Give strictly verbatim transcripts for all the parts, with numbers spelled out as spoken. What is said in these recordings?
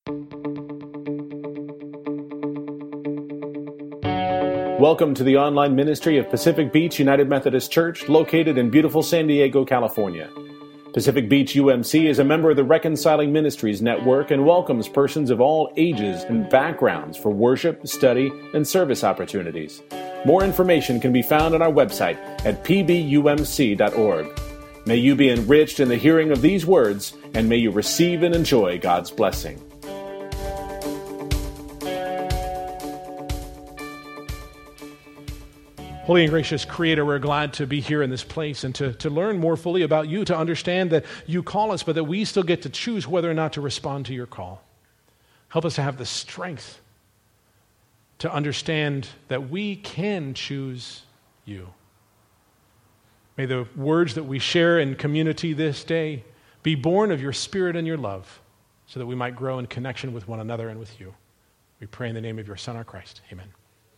Welcome to the online ministry of Pacific Beach United Methodist Church, located in beautiful San Diego, California. Pacific Beach U M C is a member of the Reconciling Ministries Network and welcomes persons of all ages and backgrounds for worship, study, and service opportunities. More information can be found on our website at p b u m c dot org. May you be enriched in the hearing of these words, and may you receive and enjoy God's blessing. Holy and gracious Creator, we're glad to be here in this place and to, to learn more fully about you, to understand that you call us, but that we still get to choose whether or not to respond to your call. Help us to have the strength to understand that we can choose you. May the words that we share in community this day be born of your Spirit and your love, so that we might grow in connection with one another and with you. We pray in the name of your Son, our Christ. Amen.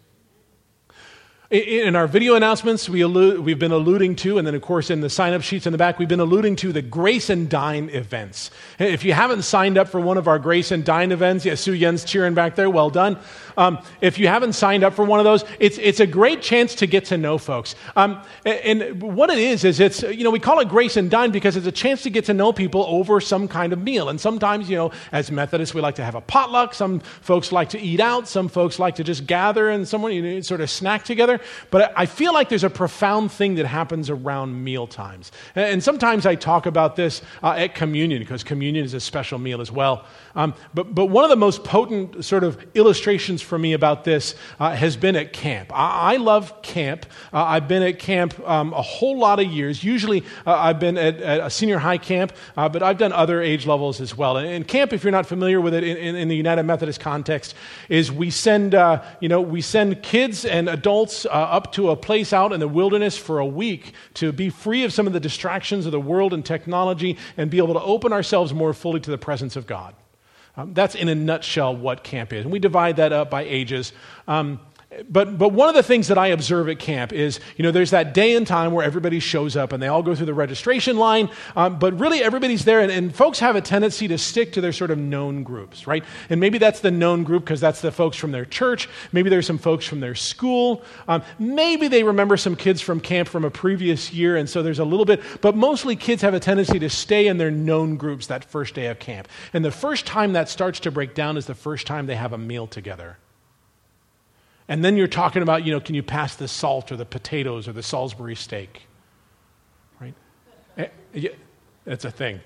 In our video announcements, we allude, we've been alluding to, and then of course in the sign-up sheets in the back, we've been alluding to the Grace and Dine events. If you haven't signed up for one of our Grace and Dine events, yeah, Sue Yen's cheering back there, well done. Um, if you haven't signed up for one of those, it's it's a great chance to get to know folks. Um, and, and what it is, is it's, you know, we call it Grace and Dine because it's a chance to get to know people over some kind of meal. And sometimes, you know, as Methodists, we like to have a potluck. Some folks like to eat out. Some folks like to just gather and someone, you know, sort of snack together. But I feel like there's a profound thing that happens around meal times. And sometimes I talk about this uh, at communion, because communion is a special meal as well. Um, but, but one of the most potent sort of illustrations for me about this uh, has been at camp. I, I love camp. Uh, I've been at camp um, a whole lot of years. Usually uh, I've been at, at a senior high camp, uh, but I've done other age levels as well. And, and camp, if you're not familiar with it in, in, in the United Methodist context, is we send, uh, you know, we send kids and adults uh, up to a place out in the wilderness for a week to be free of some of the distractions of the world and technology and be able to open ourselves more fully to the presence of God. Um, that's in a nutshell what camp is. And we divide that up by ages. Um, But but one of the things that I observe at camp is, you know, there's that day and time where everybody shows up and they all go through the registration line, um, but really everybody's there, and, and folks have a tendency to stick to their sort of known groups, right? And maybe that's the known group because that's the folks from their church. Maybe there's some folks from their school. Um, maybe they remember some kids from camp from a previous year, and so there's a little bit, but mostly kids have a tendency to stay in their known groups that first day of camp. And the first time that starts to break down is the first time they have a meal together. And then you're talking about, you know, can you pass the salt or the potatoes or the Salisbury steak? Right? Yeah, that's a thing.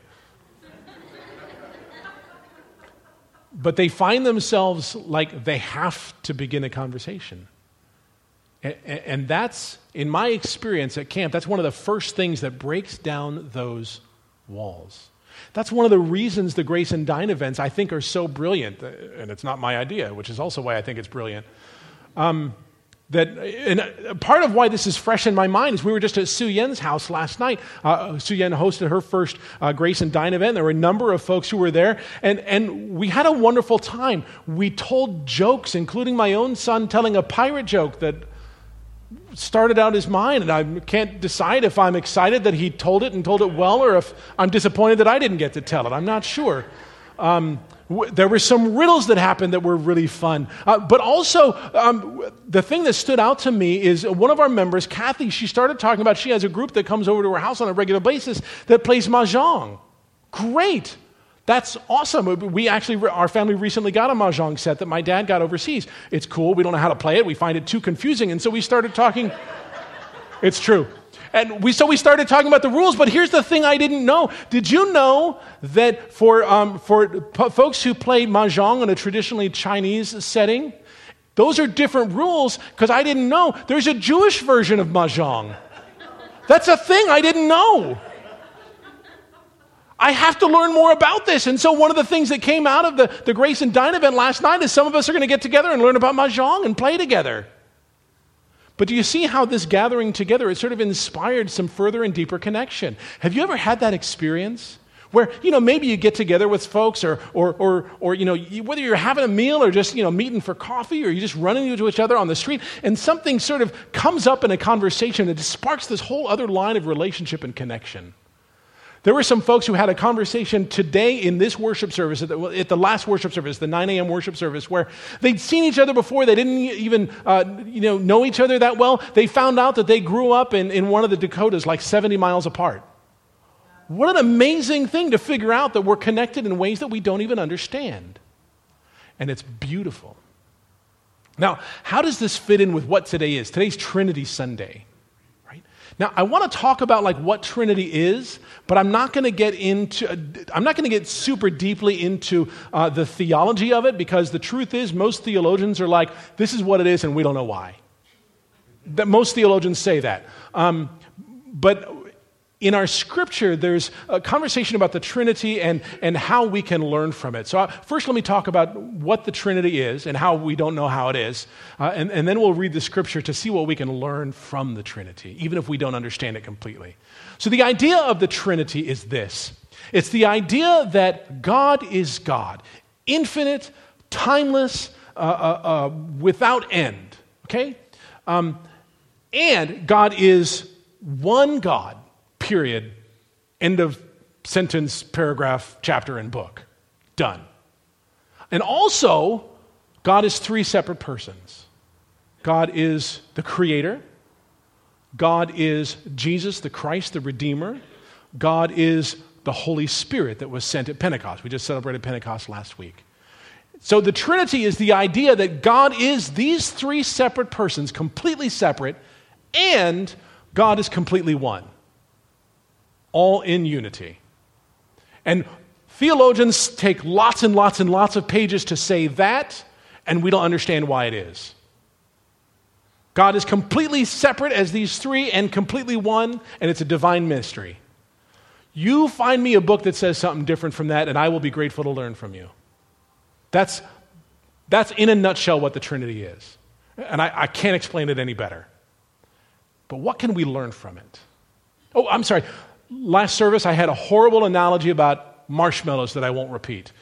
But they find themselves like they have to begin a conversation. And that's, in my experience at camp, that's one of the first things that breaks down those walls. That's one of the reasons the Grace and Dine events, I think, are so brilliant. And it's not my idea, which is also why I think it's brilliant. Um, that and part of why this is fresh in my mind is we were just at Sue Yen's house last night. Uh, Sue Yen hosted her first uh, Grace and Dine event. There were a number of folks who were there, and, and we had a wonderful time. We told jokes, including my own son telling a pirate joke that started out as mine, and I can't decide if I'm excited that he told it and told it well, or if I'm disappointed that I didn't get to tell it. I'm not sure. Um, There were some riddles that happened that were really fun. Uh, but also, um, the thing that stood out to me is one of our members, Kathy, she started talking about she has a group that comes over to her house on a regular basis that plays Mahjong. Great. That's awesome. We actually, our family recently got a Mahjong set that my dad got overseas. It's cool. We don't know how to play it. We find it too confusing. And so we started talking. It's true. And we so we started talking about the rules, but here's the thing I didn't know. Did you know that for um, for p- folks who play Mahjong in a traditionally Chinese setting, those are different rules? Because I didn't know. There's a Jewish version of Mahjong. That's a thing I didn't know. I have to learn more about this. And so one of the things that came out of the, the Grace and Dine event last night is some of us are going to get together and learn about Mahjong and play together. But do you see how this gathering together, it sort of inspired some further and deeper connection? Have you ever had that experience? Where, you know, maybe you get together with folks or, or, or, or you know, whether you're having a meal or just, you know, meeting for coffee or you just running into each other on the street and something sort of comes up in a conversation that sparks this whole other line of relationship and connection. There were some folks who had a conversation today in this worship service, at the, at the last worship service, the nine a.m. worship service, where they'd seen each other before. They didn't even uh, you know, know each other that well. They found out that they grew up in, in one of the Dakotas like seventy miles apart. What an amazing thing to figure out that we're connected in ways that we don't even understand. And it's beautiful. Now, how does this fit in with what today is? Today's Trinity Sunday. Now, I want to talk about like what Trinity is, but I'm not going to get into, I'm not going to get super deeply into uh, the theology of it, because the truth is most theologians are like, this is what it is and we don't know why. That most theologians say that. Um, but in our scripture, there's a conversation about the Trinity and, and how we can learn from it. So uh, first let me talk about what the Trinity is and how we don't know how it is. Uh, and, and then we'll read the scripture to see what we can learn from the Trinity, even if we don't understand it completely. So the idea of the Trinity is this. It's the idea that God is God, infinite, timeless, uh, uh, uh, without end, okay? Um, and God is one God. Period. End of sentence, paragraph, chapter, and book. Done. And also, God is three separate persons. God is the Creator. God is Jesus, the Christ, the Redeemer. God is the Holy Spirit that was sent at Pentecost. We just celebrated Pentecost last week. So the Trinity is the idea that God is these three separate persons, completely separate, and God is completely one. All in unity. And theologians take lots and lots and lots of pages to say that, and we don't understand why it is. God is completely separate as these three and completely one, and it's a divine mystery. You find me a book that says something different from that, and I will be grateful to learn from you. That's, that's in a nutshell what the Trinity is. And I, I can't explain it any better. But what can we learn from it? Oh, I'm sorry. Last service, I had a horrible analogy about marshmallows that I won't repeat.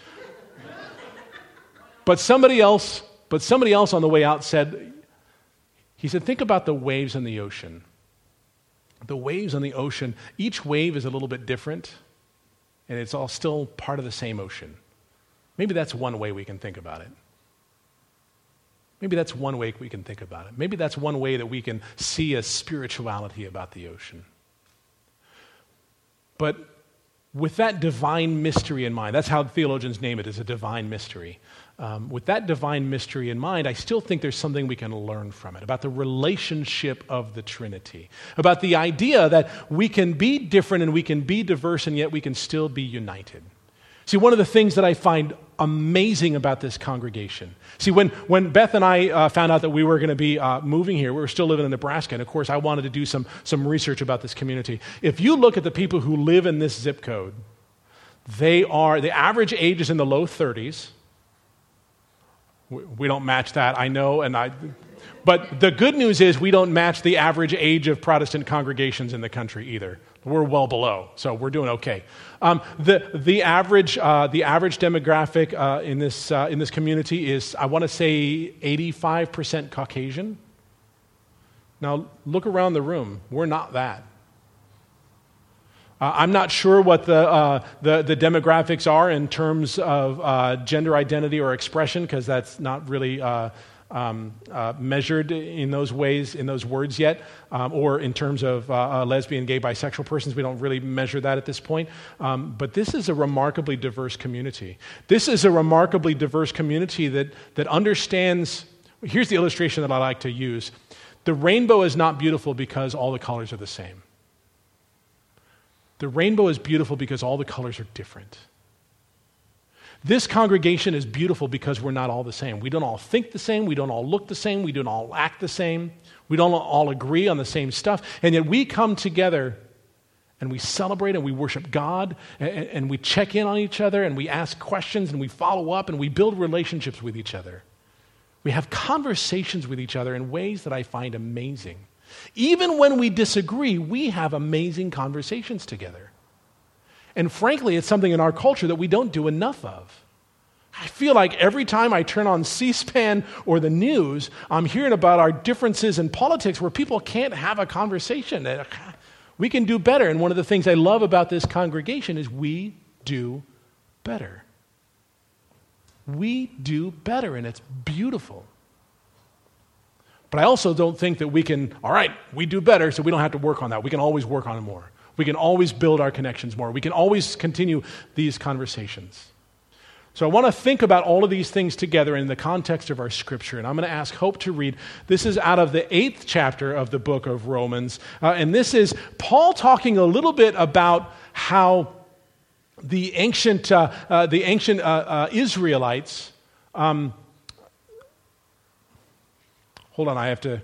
But somebody else, but somebody else on the way out said, he said, think about the waves in the ocean. The waves in the ocean, each wave is a little bit different, and it's all still part of the same ocean. Maybe that's one way we can think about it. Maybe that's one way we can think about it. Maybe that's one way that we can see a spirituality about the ocean. But with that divine mystery in mind, that's how theologians name it, is a divine mystery. Um, with that divine mystery in mind, I still think there's something we can learn from it, about the relationship of the Trinity, about the idea that we can be different and we can be diverse and yet we can still be united. See, one of the things that I find amazing about this congregation, see, when, when Beth and I uh, found out that we were going to be uh, moving here, we were still living in Nebraska, and of course I wanted to do some, some research about this community. If you look at the people who live in this zip code, they are, the average age is in the low thirties. We, we don't match that, I know, and I... But the good news is we don't match the average age of Protestant congregations in the country either. We're well below, so we're doing okay. Um, the the average uh, the average demographic uh, in this uh, in this community is, I want to say, eighty-five percent Caucasian. Now look around the room. We're not that. Uh, I'm not sure what the, uh, the the demographics are in terms of uh, gender identity or expression, because that's not really uh, um, uh, measured in those ways, in those words yet, um, or in terms of uh, uh, lesbian, gay, bisexual persons. We don't really measure that at this point. Um, but this is a remarkably diverse community. This is a remarkably diverse community that that understands. Here's the illustration that I like to use. The rainbow is not beautiful because all the colors are the same. The rainbow is beautiful because all the colors are different. This congregation is beautiful because we're not all the same. We don't all think the same. We don't all look the same. We don't all act the same. We don't all agree on the same stuff. And yet we come together and we celebrate and we worship God and, and we check in on each other and we ask questions and we follow up and we build relationships with each other. We have conversations with each other in ways that I find amazing. Even when we disagree, we have amazing conversations together. And frankly, it's something in our culture that we don't do enough of. I feel like every time I turn on C-SPAN or the news, I'm hearing about our differences in politics where people can't have a conversation. We can do better. And one of the things I love about this congregation is we do better. We do better, and it's beautiful. But I also don't think that we can, all right, we do better, so we don't have to work on that. We can always work on it more. We can always build our connections more. We can always continue these conversations. So I want to think about all of these things together in the context of our scripture, and I'm going to ask Hope to read. This is out of the eighth chapter of the book of Romans, uh, and this is Paul talking a little bit about how the ancient, uh, uh, the ancient uh, uh, Israelites. Um, hold on, I have to.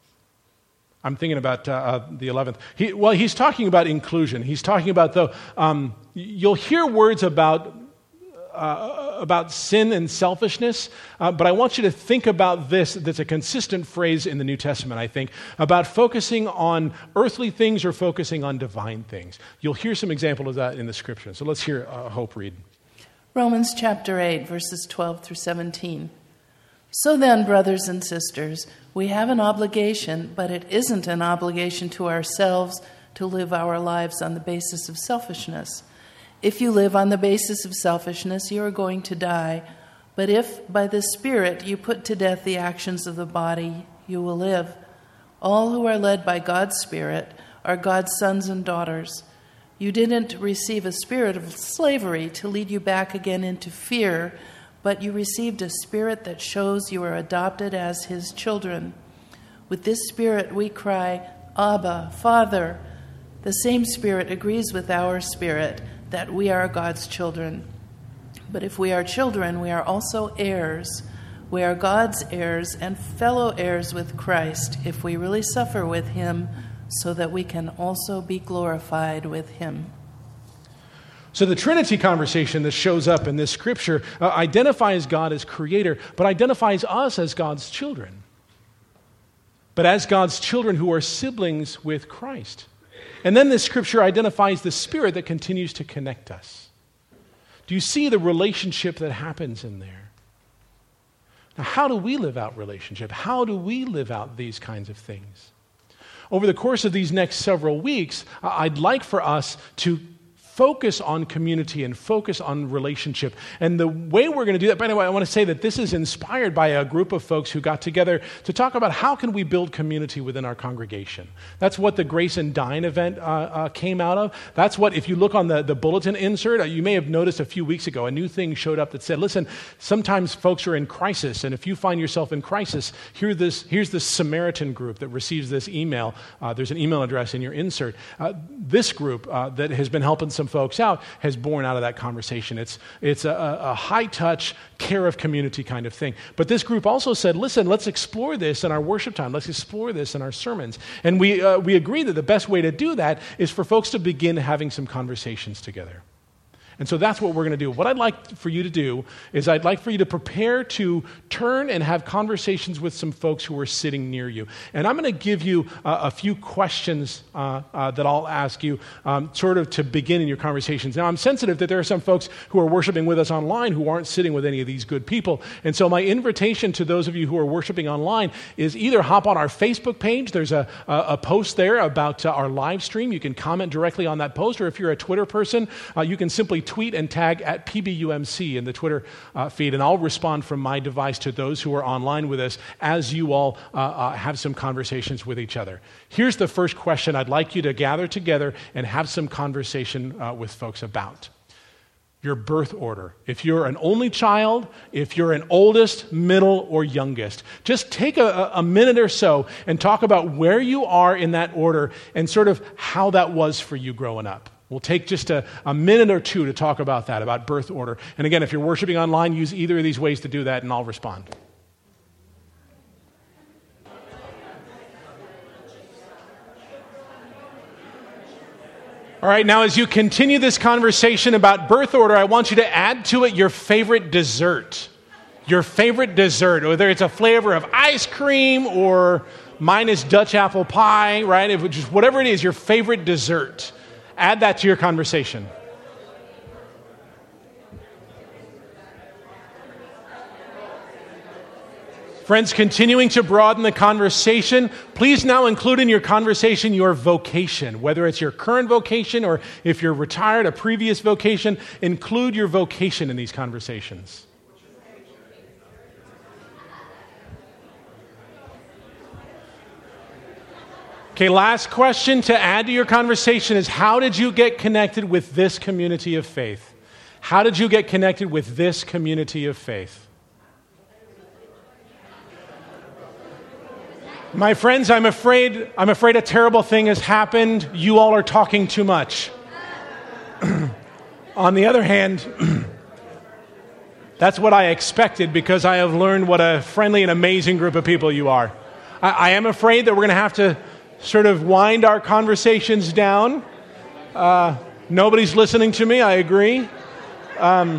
I'm thinking about uh, uh, the eleventh. He, well, he's talking about inclusion. He's talking about the. Um, you'll hear words about. Uh, about sin and selfishness, uh, but I want you to think about this. That's a consistent phrase in the New Testament, I think, about focusing on earthly things or focusing on divine things. You'll hear some examples of that in the scripture. So let's hear uh, Hope read. Romans chapter eight, verses twelve through seventeen. So then, brothers and sisters, we have an obligation, but it isn't an obligation to ourselves to live our lives on the basis of selfishness. If you live on the basis of selfishness, you are going to die. But if by the Spirit you put to death the actions of the body, you will live. All who are led by God's Spirit are God's sons and daughters. You didn't receive a spirit of slavery to lead you back again into fear, but you received a spirit that shows you are adopted as His children. With this Spirit we cry, Abba, Father. The same Spirit agrees with our spirit that we are God's children. But if we are children, we are also heirs. We are God's heirs and fellow heirs with Christ, if we really suffer with Him, so that we can also be glorified with Him. So the Trinity conversation that shows up in this scripture uh, identifies God as creator, but identifies us as God's children. But as God's children who are siblings with Christ. And then this scripture identifies the Spirit that continues to connect us. Do you see the relationship that happens in there? Now, how do we live out relationship? How do we live out these kinds of things? Over the course of these next several weeks, I'd like for us to focus on community and focus on relationship. And the way we're going to do that, by the way, I want to say that this is inspired by a group of folks who got together to talk about how can we build community within our congregation. That's what the Grace and Dine event uh, uh, came out of. That's what, if you look on the, the bulletin insert, uh, you may have noticed a few weeks ago, a new thing showed up that said, listen, sometimes folks are in crisis, and if you find yourself in crisis, here this, here's this Samaritan group that receives this email. Uh, there's an email address in your insert. Uh, this group uh, that has been helping some folks out has born out of that conversation. It's it's a, a high-touch, care of community kind of thing. But this group also said, listen, let's explore this in our worship time. Let's explore this in our sermons. And we uh, we agree that the best way to do that is for folks to begin having some conversations together. And so that's what we're going to do. What I'd like for you to do is I'd like for you to prepare to turn and have conversations with some folks who are sitting near you. And I'm going to give you uh, a few questions uh, uh, that I'll ask you um, sort of to begin in your conversations. Now, I'm sensitive that there are some folks who are worshiping with us online who aren't sitting with any of these good people. And so my invitation to those of you who are worshiping online is either hop on our Facebook page. There's a, a, a post there about uh, our live stream. You can comment directly on that post. Or if you're a Twitter person, uh, you can simply tweet and tag at P B U M C in the Twitter uh, feed, and I'll respond from my device to those who are online with us as you all uh, uh, have some conversations with each other. Here's the first question I'd like you to gather together and have some conversation uh, with folks about. Your birth order. If you're an only child, if you're an oldest, middle, or youngest, just take a, a minute or so and talk about where you are in that order and sort of how that was for you growing up. We'll take just a, a minute or two to talk about that, about birth order. And again, if you're worshiping online, use either of these ways to do that, and I'll respond. All right, now as you continue this conversation about birth order, I want you to add to it your favorite dessert. Your favorite dessert, whether it's a flavor of ice cream or mine is Dutch apple pie, right? If just whatever it is, your favorite dessert. Add that to your conversation. Friends, continuing to broaden the conversation, please now include in your conversation your vocation, whether it's your current vocation or if you're retired, a previous vocation, include your vocation in these conversations. Okay, last question to add to your conversation is, how did you get connected with this community of faith? How did you get connected with this community of faith? My friends, I'm afraid, I'm afraid a terrible thing has happened. You all are talking too much. On the other hand, that's what I expected because I have learned what a friendly and amazing group of people you are. I, I am afraid that we're going to have to sort of wind our conversations down. Uh, nobody's listening to me, I agree. Um,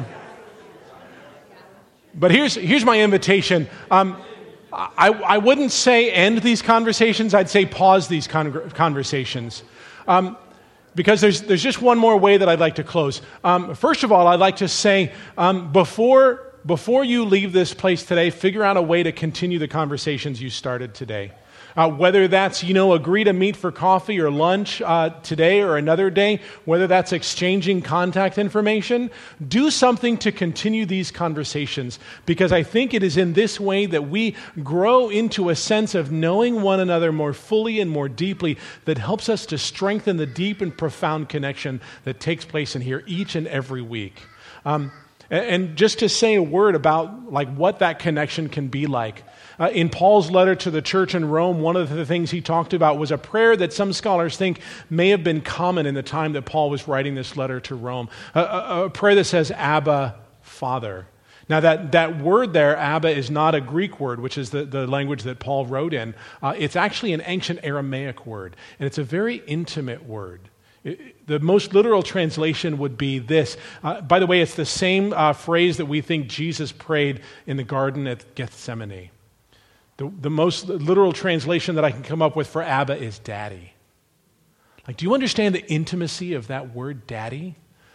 but here's here's my invitation. Um, I, I wouldn't say end these conversations. I'd say pause these con- conversations. Um, because there's there's just one more way that I'd like to close. Um, first of all, I'd like to say um, before before you leave this place today, figure out a way to continue the conversations you started today. Uh, whether that's, you know, agree to meet for coffee or lunch uh, today or another day, whether that's exchanging contact information, do something to continue these conversations, because I think it is in this way that we grow into a sense of knowing one another more fully and more deeply that helps us to strengthen the deep and profound connection that takes place in here each and every week. Um, and just to say a word about like what that connection can be like. Uh, in Paul's letter to the church in Rome, one of the things he talked about was a prayer that some scholars think may have been common in the time that Paul was writing this letter to Rome. A, a, a prayer that says, Abba, Father. Now that, that word there, Abba, is not a Greek word, which is the, the language that Paul wrote in. Uh, it's actually an ancient Aramaic word, and it's a very intimate word. It, the most literal translation would be this. Uh, by the way, it's the same uh, phrase that we think Jesus prayed in the garden at Gethsemane. The, the most literal translation that I can come up with for Abba is daddy. Like, do you understand the intimacy of that word, daddy?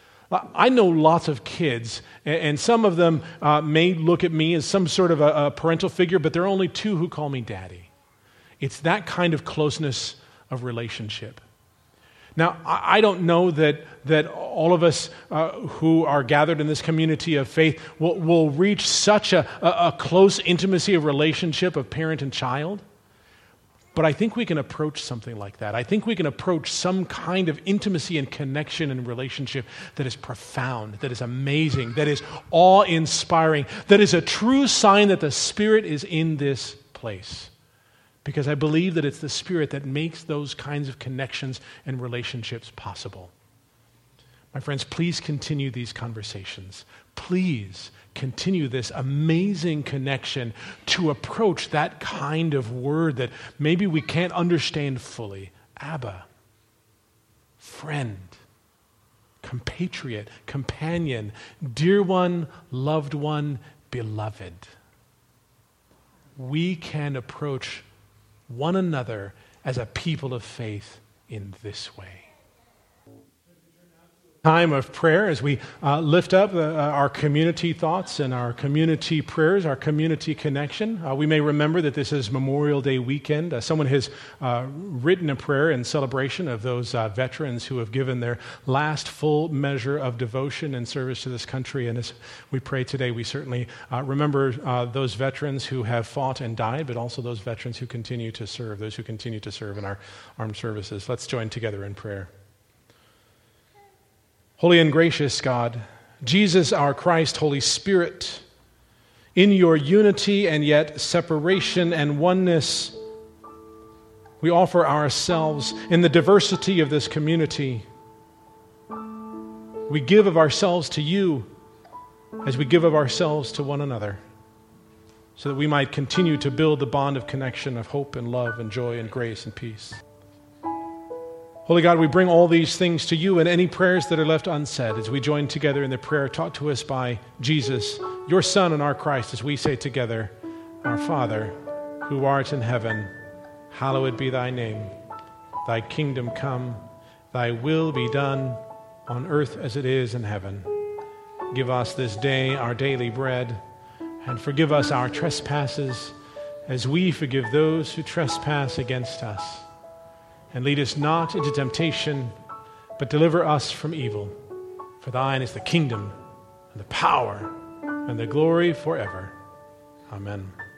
I know lots of kids, and some of them uh, may look at me as some sort of a, a parental figure, but there are only two who call me daddy. It's that kind of closeness of relationship. Now, I don't know that that all of us uh, who are gathered in this community of faith will, will reach such a, a, a close intimacy of relationship of parent and child, but I think we can approach something like that. I think we can approach some kind of intimacy and connection and relationship that is profound, that is amazing, that is awe-inspiring, that is a true sign that the Spirit is in this place. Because I believe that it's the Spirit that makes those kinds of connections and relationships possible. My friends, please continue these conversations. Please continue this amazing connection to approach that kind of word that maybe we can't understand fully. Abba, friend, compatriot, companion, dear one, loved one, beloved. We can approach one another as a people of faith in this way. Time of prayer as we uh, lift up uh, our community thoughts and our community prayers, our community connection. Uh, we may remember that this is Memorial Day weekend. Uh, someone has uh, written a prayer in celebration of those uh, veterans who have given their last full measure of devotion and service to this country. And as we pray today, we certainly uh, remember uh, those veterans who have fought and died, but also those veterans who continue to serve, those who continue to serve in our armed services. Let's join together in prayer. Holy and gracious God, Jesus, our Christ, Holy Spirit, in your unity and yet separation and oneness, we offer ourselves in the diversity of this community. We give of ourselves to you as we give of ourselves to one another, so that we might continue to build the bond of connection of hope and love and joy and grace and peace. Holy God, we bring all these things to you and any prayers that are left unsaid as we join together in the prayer taught to us by Jesus, your Son and our Christ, as we say together, Our Father, who art in heaven, hallowed be thy name. Thy kingdom come, thy will be done on earth as it is in heaven. Give us this day our daily bread, and forgive us our trespasses as we forgive those who trespass against us. And lead us not into temptation, but deliver us from evil. For thine is the kingdom, and the power, and the glory forever. Amen.